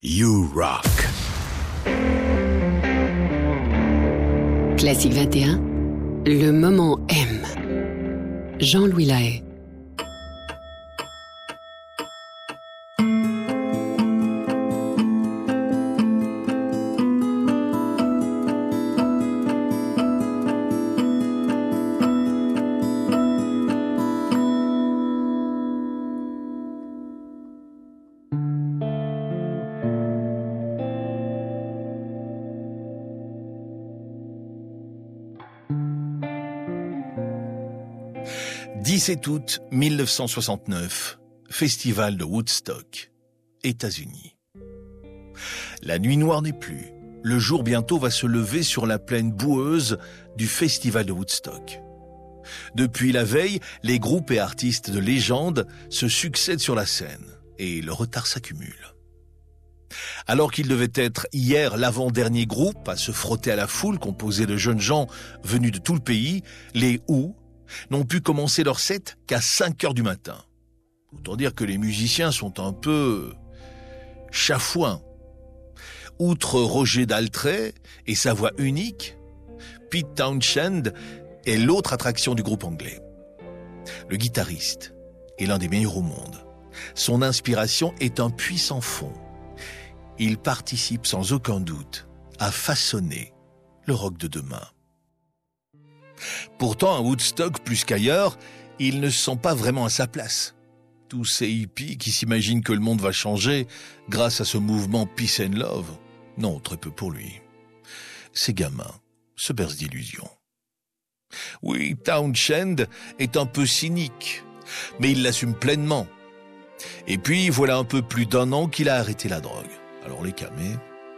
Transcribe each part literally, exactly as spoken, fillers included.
You Rock. Classique vingt et un, le moment M. Jean-Louis Lahaye. dix-sept août mille neuf cent soixante-neuf, festival de Woodstock, États-Unis. La nuit noire n'est plus. Le jour bientôt va se lever sur la plaine boueuse du festival de Woodstock. Depuis la veille, les groupes et artistes de légende se succèdent sur la scène et le retard s'accumule. Alors qu'il devait être hier l'avant-dernier groupe à se frotter à la foule composée de jeunes gens venus de tout le pays, les Who n'ont pu commencer leur set qu'à cinq heures du matin. Autant dire que les musiciens sont un peu chafouins. Outre Roger Daltrey et sa voix unique, Pete Townshend est l'autre attraction du groupe anglais. Le guitariste est l'un des meilleurs au monde. Son inspiration est un puissant fond. Il participe sans aucun doute à façonner le rock de demain. Pourtant, à Woodstock, plus qu'ailleurs, il ne se sent pas vraiment à sa place. Tous ces hippies qui s'imaginent que le monde va changer grâce à ce mouvement Peace and Love, non, très peu pour lui. Ces gamins se bercent d'illusions. Oui, Townshend est un peu cynique, mais il l'assume pleinement. Et puis, voilà un peu plus d'un an qu'il a arrêté la drogue. Alors les calmer.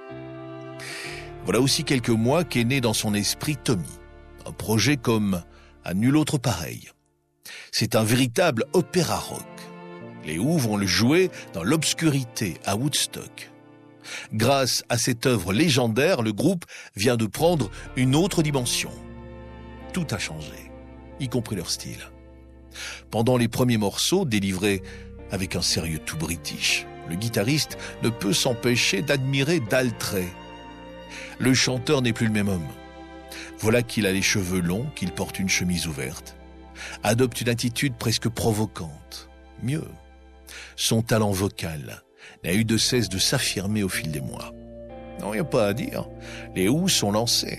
Voilà aussi quelques mois qu'est né dans son esprit Tommy. Un projet comme à nul autre pareil. C'est un véritable opéra rock. Les Who vont le jouer dans l'obscurité à Woodstock. Grâce à cette œuvre légendaire, le groupe vient de prendre une autre dimension. Tout a changé, y compris leur style. Pendant les premiers morceaux, délivrés avec un sérieux tout british, le guitariste ne peut s'empêcher d'admirer Daltrey. Le chanteur n'est plus le même homme. Voilà qu'il a les cheveux longs, qu'il porte une chemise ouverte, adopte une attitude presque provocante. Mieux, son talent vocal n'a eu de cesse de s'affirmer au fil des mois. Non, il n'y a pas à dire, les Who sont lancés.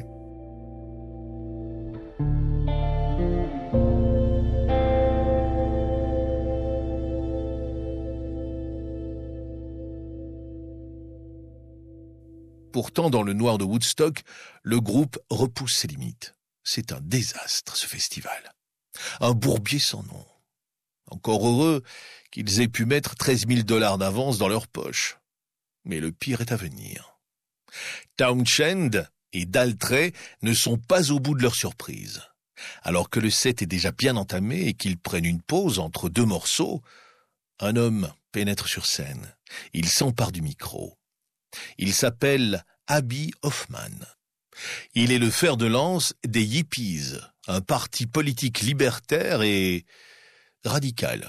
Pourtant, dans le noir de Woodstock, le groupe repousse ses limites. C'est un désastre, ce festival. Un bourbier sans nom. Encore heureux qu'ils aient pu mettre treize mille dollars d'avance dans leur poche. Mais le pire est à venir. Townshend et Daltrey ne sont pas au bout de leur surprise. Alors que le set est déjà bien entamé et qu'ils prennent une pause entre deux morceaux, un homme pénètre sur scène. Il s'empare du micro. Il s'appelle Abbie Hoffman. Il est le fer de lance des Yippies, un parti politique libertaire et radical.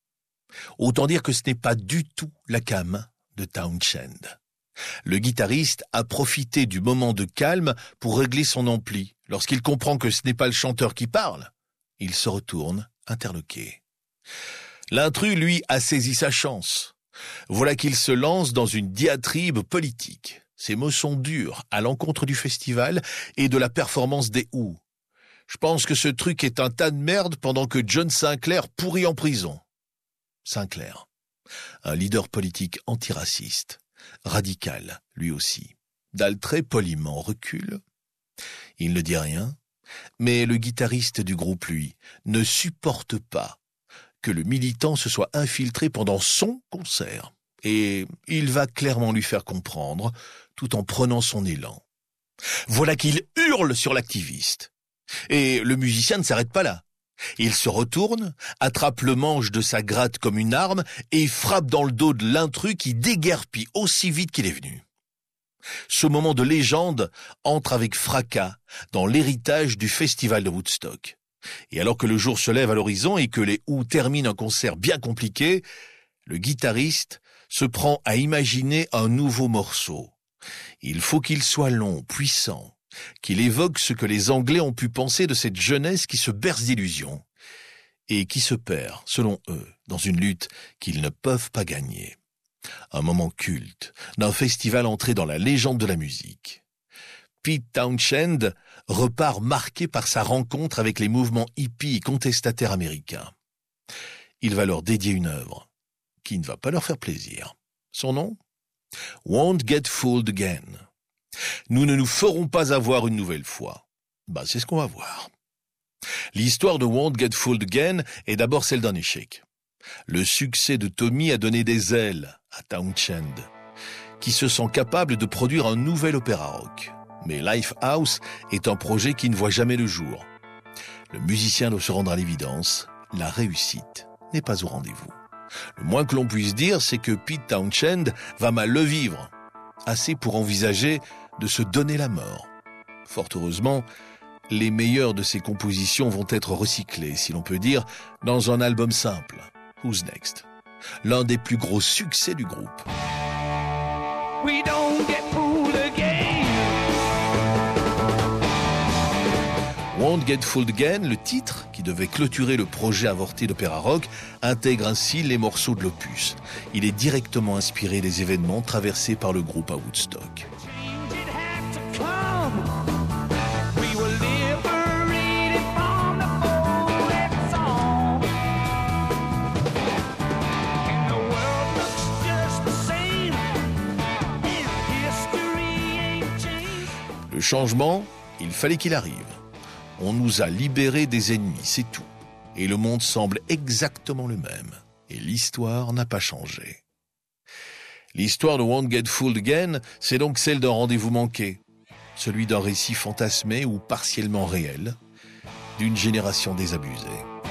Autant dire que ce n'est pas du tout la came de Townshend. Le guitariste a profité du moment de calme pour régler son ampli. Lorsqu'il comprend que ce n'est pas le chanteur qui parle, il se retourne, interloqué. L'intrus, lui, a saisi sa chance. Voilà qu'il se lance dans une diatribe politique. Ses mots sont durs à l'encontre du festival et de la performance des Who. Je pense que ce truc est un tas de merde pendant que John Sinclair pourrit en prison. Sinclair, un leader politique antiraciste, radical, lui aussi. Daltrey poliment recule. Il ne dit rien, mais le guitariste du groupe, lui, ne supporte pas que le militant se soit infiltré pendant son concert. Et il va clairement lui faire comprendre, tout en prenant son élan. Voilà qu'il hurle sur l'activiste. Et le musicien ne s'arrête pas là. Il se retourne, attrape le manche de sa gratte comme une arme et frappe dans le dos de l'intrus qui déguerpit aussi vite qu'il est venu. Ce moment de légende entre avec fracas dans l'héritage du festival de Woodstock. Et alors que le jour se lève à l'horizon et que les Who terminent un concert bien compliqué, le guitariste se prend à imaginer un nouveau morceau. Il faut qu'il soit long, puissant, qu'il évoque ce que les Anglais ont pu penser de cette jeunesse qui se berce d'illusions et qui se perd, selon eux, dans une lutte qu'ils ne peuvent pas gagner. Un moment culte d'un festival entré dans la légende de la musique. Pete Townshend repart marqué par sa rencontre avec les mouvements hippies et contestataires américains. Il va leur dédier une œuvre qui ne va pas leur faire plaisir. Son nom ? Won't Get Fooled Again. Nous ne nous ferons pas avoir une nouvelle fois. Bah, c'est ce qu'on va voir. L'histoire de Won't Get Fooled Again est d'abord celle d'un échec. Le succès de Tommy a donné des ailes à Townshend, qui se sent capable de produire un nouvel opéra rock. Mais Lifehouse est un projet qui ne voit jamais le jour. Le musicien doit se rendre à l'évidence, la réussite n'est pas au rendez-vous. Le moins que l'on puisse dire, c'est que Pete Townshend va mal le vivre, assez pour envisager de se donner la mort. Fort heureusement, les meilleures de ses compositions vont être recyclées, si l'on peut dire, dans un album simple, Who's Next, l'un des plus gros succès du groupe. We don't get fooled again. Won't Get Fooled Again, le titre, qui devait clôturer le projet avorté d'opéra rock, intègre ainsi les morceaux de l'opus. Il est directement inspiré des événements traversés par le groupe à Woodstock. Le changement, il fallait qu'il arrive. On nous a libérés des ennemis, c'est tout. Et le monde semble exactement le même. Et l'histoire n'a pas changé. L'histoire de Won't Get Fooled Again, c'est donc celle d'un rendez-vous manqué. Celui d'un récit fantasmé ou partiellement réel, d'une génération désabusée.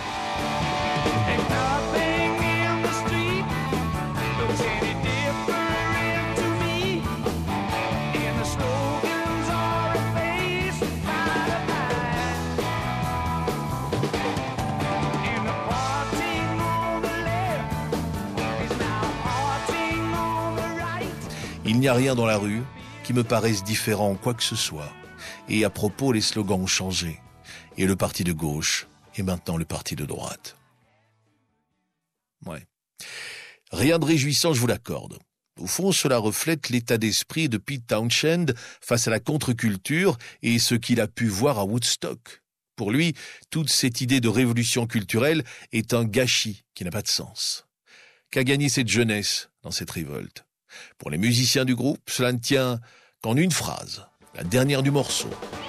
Il n'y a rien dans la rue qui me paraisse différent en quoi que ce soit. Et à propos, les slogans ont changé. Et le parti de gauche est maintenant le parti de droite. Ouais. Rien de réjouissant, je vous l'accorde. Au fond, cela reflète l'état d'esprit de Pete Townshend face à la contre-culture et ce qu'il a pu voir à Woodstock. Pour lui, toute cette idée de révolution culturelle est un gâchis qui n'a pas de sens. Qu'a gagné cette jeunesse dans cette révolte ? Pour les musiciens du groupe, cela ne tient qu'en une phrase, la dernière du morceau.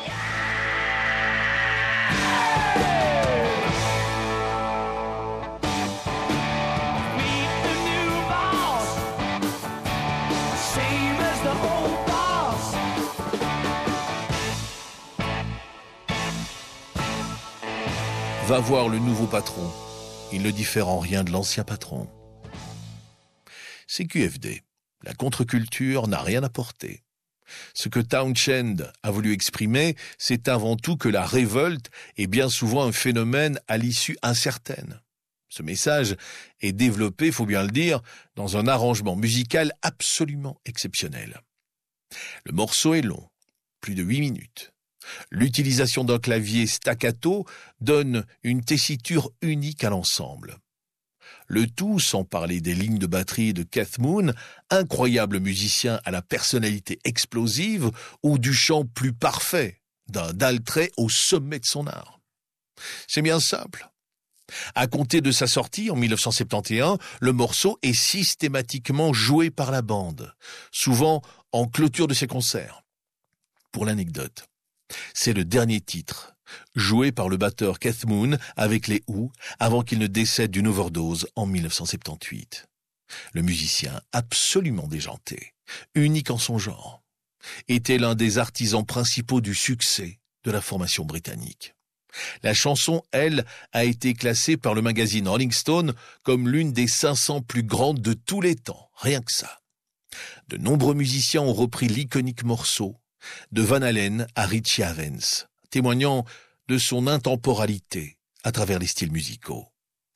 Va voir le nouveau patron. Il ne diffère en rien de l'ancien patron. C'est Q F D. La contre-culture n'a rien apporté. Ce que Townshend a voulu exprimer, c'est avant tout que la révolte est bien souvent un phénomène à l'issue incertaine. Ce message est développé, faut bien le dire, dans un arrangement musical absolument exceptionnel. Le morceau est long, plus de huit minutes. L'utilisation d'un clavier staccato donne une tessiture unique à l'ensemble. Le tout sans parler des lignes de batterie de Keith Moon, incroyable musicien à la personnalité explosive, ou du chant plus parfait d'un Daltrey au sommet de son art. C'est bien simple. À compter de sa sortie en dix-neuf cent soixante et onze, le morceau est systématiquement joué par la bande, souvent en clôture de ses concerts. Pour l'anecdote, c'est le dernier titre joué par le batteur Keith Moon avec les Who avant qu'il ne décède d'une overdose en dix-neuf cent soixante-dix-huit. Le musicien absolument déjanté, unique en son genre, était l'un des artisans principaux du succès de la formation britannique. La chanson, elle, a été classée par le magazine Rolling Stone comme l'une des cinq cents plus grandes de tous les temps, rien que ça. De nombreux musiciens ont repris l'iconique morceau, de Van Halen à Richie Havens, témoignant de son intemporalité à travers les styles musicaux.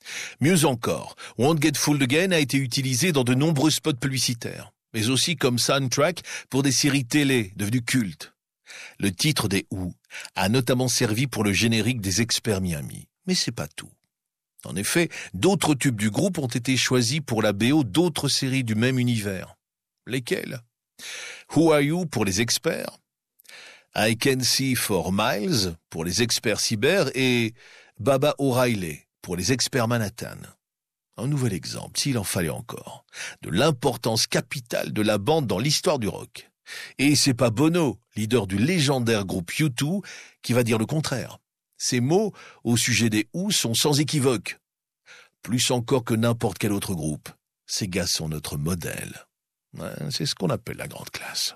Mieux encore, Won't Get Fooled Again a été utilisé dans de nombreux spots publicitaires, mais aussi comme soundtrack pour des séries télé devenues cultes. Le titre des Who a notamment servi pour le générique des Experts Miami, mais c'est pas tout. En effet, d'autres tubes du groupe ont été choisis pour la B O d'autres séries du même univers. Lesquelles? Who Are You pour les experts, I Can See for Miles pour les experts cyber et Baba O'Reilly pour les experts Manhattan. Un nouvel exemple, s'il en fallait encore, de l'importance capitale de la bande dans l'histoire du rock. Et c'est pas Bono, leader du légendaire groupe U deux, qui va dire le contraire. Ces mots au sujet des Who sont sans équivoque. Plus encore que n'importe quel autre groupe, ces gars sont notre modèle. Ouais, c'est ce qu'on appelle la grande classe.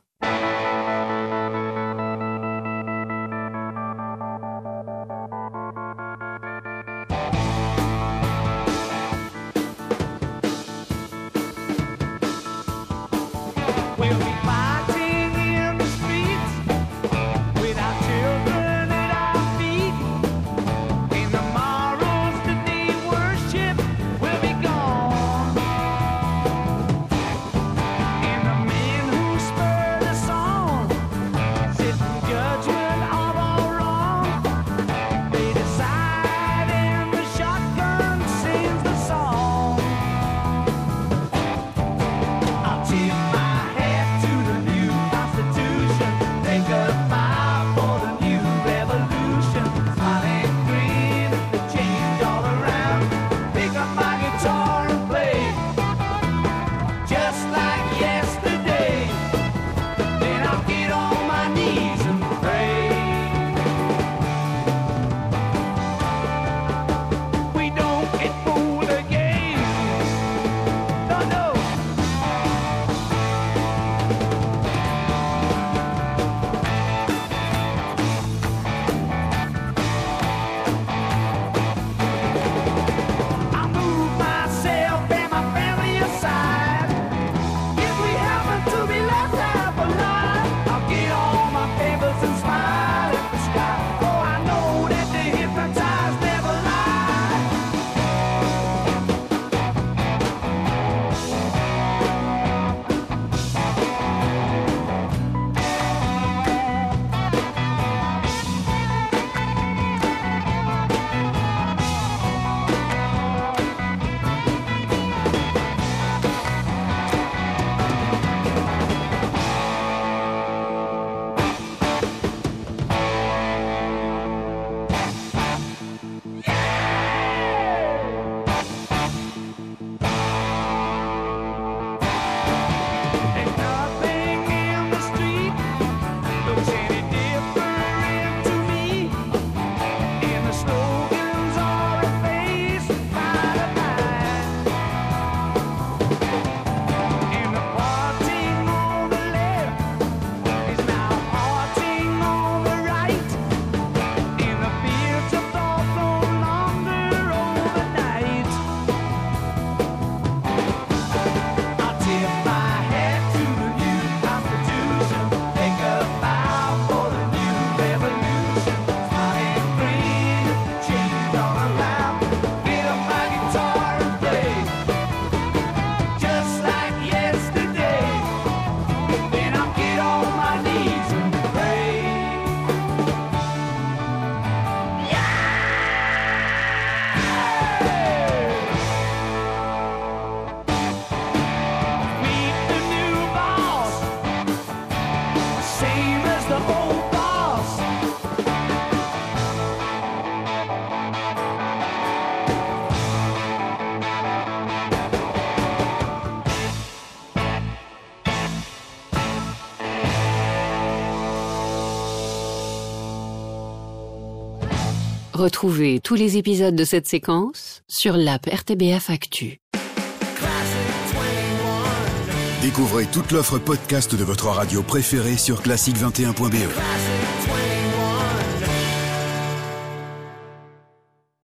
Retrouvez tous les épisodes de cette séquence sur l'app R T B F Actu. Découvrez toute l'offre podcast de votre radio préférée sur classique vingt et un point b e.